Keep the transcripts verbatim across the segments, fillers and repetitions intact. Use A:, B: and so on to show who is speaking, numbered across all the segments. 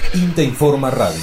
A: INTA Informa Radio.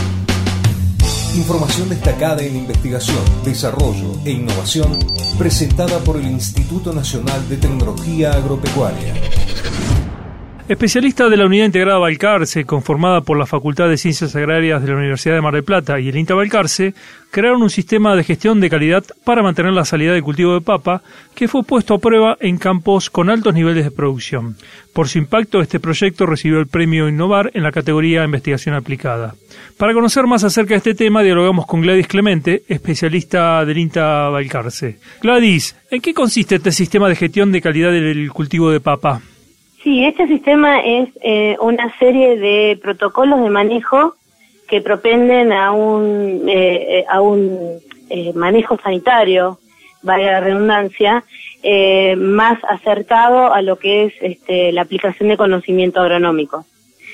A: Información destacada en investigación, desarrollo e innovación presentada por el Instituto Nacional de Tecnología Agropecuaria.
B: Especialistas de la Unidad Integrada Balcarce, conformada por la Facultad de Ciencias Agrarias de la Universidad de Mar del Plata y el INTA Balcarce, crearon un sistema de gestión de calidad para mantener la salida del cultivo de papa, que fue puesto a prueba en campos con altos niveles de producción. Por su impacto, este proyecto recibió el premio Innovar en la categoría Investigación Aplicada. Para conocer más acerca de este tema, dialogamos con Gladys Clemente, especialista del INTA Balcarce. Gladys, ¿en qué consiste este sistema de gestión de calidad del cultivo de papa?
C: Sí, este sistema es eh, una serie de protocolos de manejo que propenden a un eh, a un eh, manejo sanitario, valga la redundancia, eh, más acertado a lo que es este, la aplicación de conocimiento agronómico.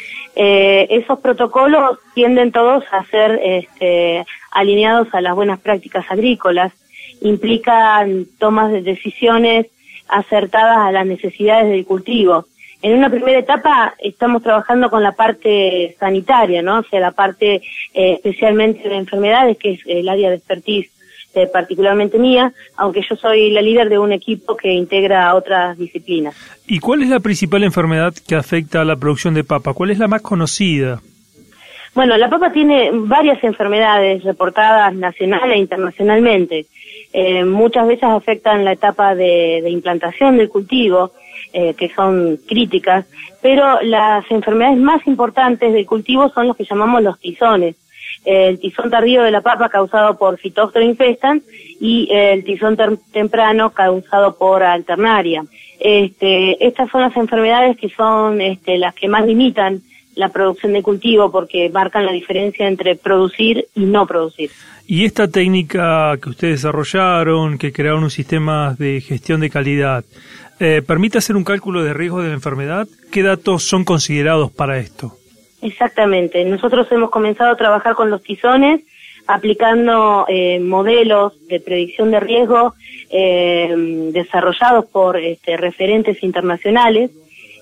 C: Eh, esos protocolos tienden todos a ser este, alineados a las buenas prácticas agrícolas, implican tomas de decisiones acertadas a las necesidades del cultivo. En una primera etapa estamos trabajando con la parte sanitaria, ¿no? O sea, la parte eh, especialmente de enfermedades, que es el área de expertise eh, particularmente mía, aunque yo soy la líder de un equipo que integra a otras disciplinas.
B: ¿Y cuál es la principal enfermedad que afecta a la producción de papa? ¿Cuál es la más conocida?
C: Bueno, la papa tiene varias enfermedades reportadas nacional e internacionalmente. Eh, muchas veces afectan la etapa de, de implantación del cultivo, Eh, que son críticas, pero las enfermedades más importantes del cultivo son los que llamamos los tizones. Eh, el tizón tardío de la papa causado por Phytophthora infestans y eh, el tizón ter- temprano causado por Alternaria. Este, estas son las enfermedades que son este, las que más limitan la producción de cultivo porque marcan la diferencia entre producir y no producir.
B: Y esta técnica que ustedes desarrollaron, que crearon un sistema de gestión de calidad, eh, ¿permite hacer un cálculo de riesgo de la enfermedad? ¿Qué datos son considerados para esto?
C: Exactamente. Nosotros hemos comenzado a trabajar con los tizones, aplicando eh, modelos de predicción de riesgo eh, desarrollados por este, referentes internacionales,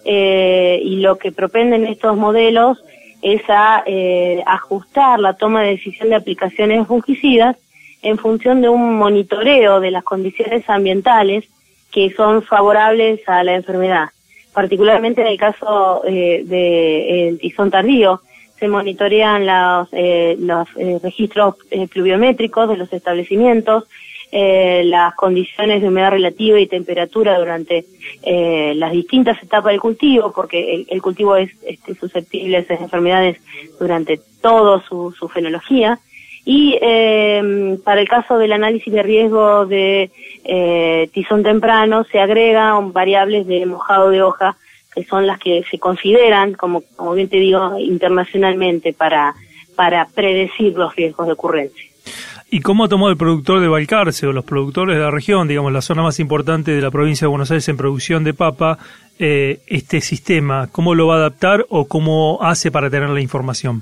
C: eh, y lo que propenden estos modelos es a eh, ajustar la toma de decisión de aplicaciones fungicidas en función de un monitoreo de las condiciones ambientales que son favorables a la enfermedad. Particularmente en el caso eh, del tizón tardío, se monitorean los, eh, los eh, registros eh, pluviométricos de los establecimientos, eh, las condiciones de humedad relativa y temperatura durante eh, las distintas etapas del cultivo, porque el, el cultivo es este, susceptible a esas enfermedades durante toda su, su fenología. Y eh, para el caso del análisis de riesgo de eh, tizón temprano se agregan variables de mojado de hoja, que son las que se consideran, como, como bien te digo, internacionalmente para, para predecir los riesgos de ocurrencia.
B: ¿Y cómo ha tomado el productor de Balcarce o los productores de la región, digamos, la zona más importante de la provincia de Buenos Aires en producción de papa, eh, este sistema? ¿Cómo lo va a adaptar o cómo hace para tener la información?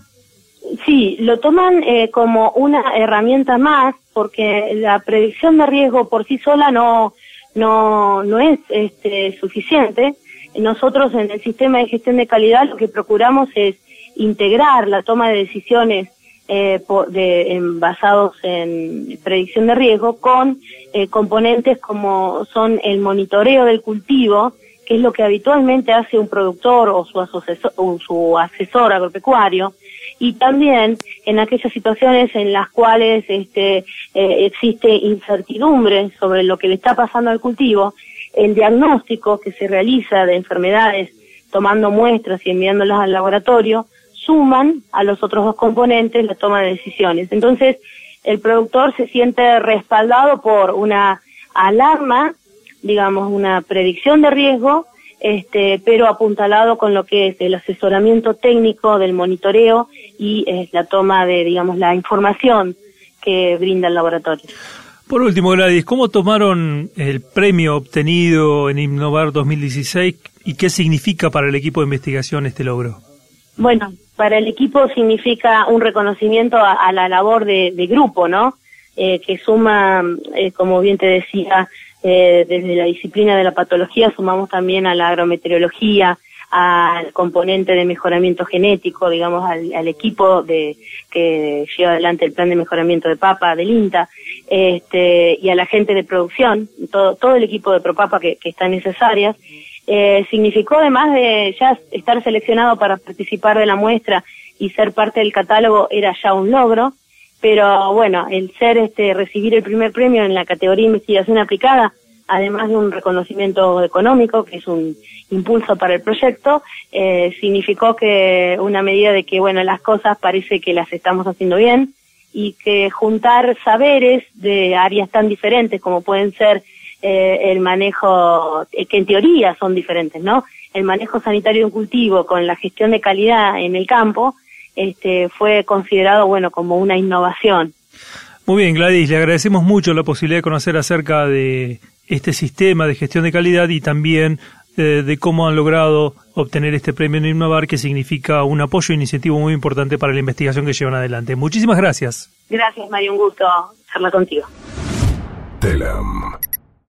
C: Sí, lo toman eh, como una herramienta más, porque la predicción de riesgo por sí sola no no no es este, suficiente. Nosotros en el sistema de gestión de calidad lo que procuramos es integrar la toma de decisiones eh, por, de, en, basados en predicción de riesgo con eh, componentes como son el monitoreo del cultivo, que es lo que habitualmente hace un productor o su asesor, o su asesor agropecuario, y también en aquellas situaciones en las cuales este, eh, existe incertidumbre sobre lo que le está pasando al cultivo, el diagnóstico que se realiza de enfermedades tomando muestras y enviándolas al laboratorio suman a los otros dos componentes la toma de decisiones. Entonces, el productor se siente respaldado por una alarma, digamos, una predicción de riesgo, este, pero apuntalado con lo que es el asesoramiento técnico del monitoreo y eh, la toma de, digamos, la información que brinda el laboratorio.
B: Por último, Gladys, ¿cómo tomaron el premio obtenido en Innovar dos mil dieciséis y qué significa para el equipo de investigación este logro?
C: Bueno, para el equipo significa un reconocimiento a, a la labor de, de grupo, ¿no? Eh, que suma, eh, como bien te decía, eh, desde la disciplina de la patología sumamos también a la agrometeorología, al componente de mejoramiento genético, digamos, al, al equipo de que lleva adelante el plan de mejoramiento de papa del INTA, este, y a la gente de producción, todo, todo el equipo de ProPapa que, que está necesarias, eh, significó además de ya estar seleccionado para participar de la muestra y ser parte del catálogo era ya un logro, pero bueno, el ser, este, recibir el primer premio en la categoría investigación aplicada, además de un reconocimiento económico, que es un impulso para el proyecto, eh, significó que una medida de que, bueno, las cosas parece que las estamos haciendo bien y que juntar saberes de áreas tan diferentes como pueden ser eh, el manejo, eh, que en teoría son diferentes, ¿no? El manejo sanitario de un cultivo con la gestión de calidad en el campo, este, fue considerado, bueno, como una innovación.
B: Muy bien, Gladys, le agradecemos mucho la posibilidad de conocer acerca de este sistema de gestión de calidad y también eh, de cómo han logrado obtener este premio en Innovar, que significa un apoyo e incentivo muy importante para la investigación que llevan adelante. Muchísimas gracias.
C: Gracias, Mario, un gusto charlar contigo.
A: Telam.